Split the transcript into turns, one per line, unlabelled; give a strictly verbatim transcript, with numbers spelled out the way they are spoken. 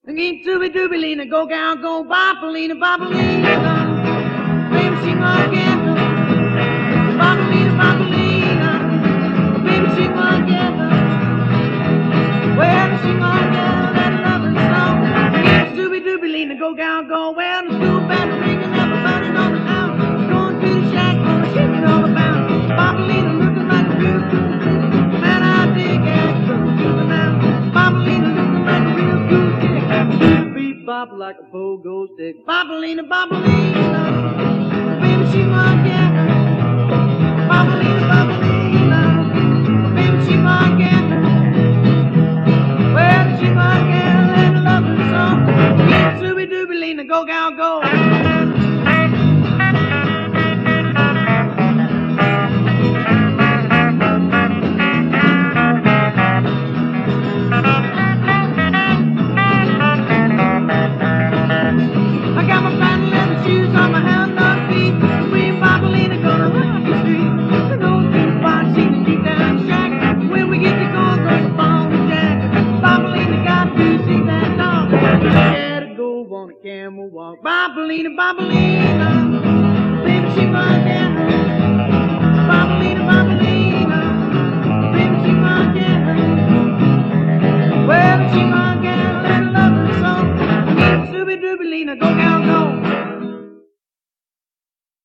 Get dooby dooby Lena, go gal, go bopolina, bopolina. Baby, sing again. Bopolina, bopolina. Baby, sing again. Well, sing again, that loving song. Get dooby dooby Lena, go gal, go. Well, the school band ringing, everybody on the house. Going to the shack, gonna shake it all about. Bopolina looking like a real cool chick. Man, I dig that girl to the now. Bopolina looking like a real cool chick. Beat bop like a pogo stick. Bopolina, bopolina. Baby, she might get. Bopolina, bopolina. Baby, she might get. Well, she might get that loving song. Get dooby dooby Lena, go gal, go. Shoes on my hand, no feet. We and Bopolina gonna rock the street. We're going to the bar, see the deep down shack. When we get to going, gonna phone the jack. Bopolina got to see that dog. Gotta go on a camel walk. Bopolina, Bopolina. Baby, she might get. Bopolina, Bopolina. Baby, she might get.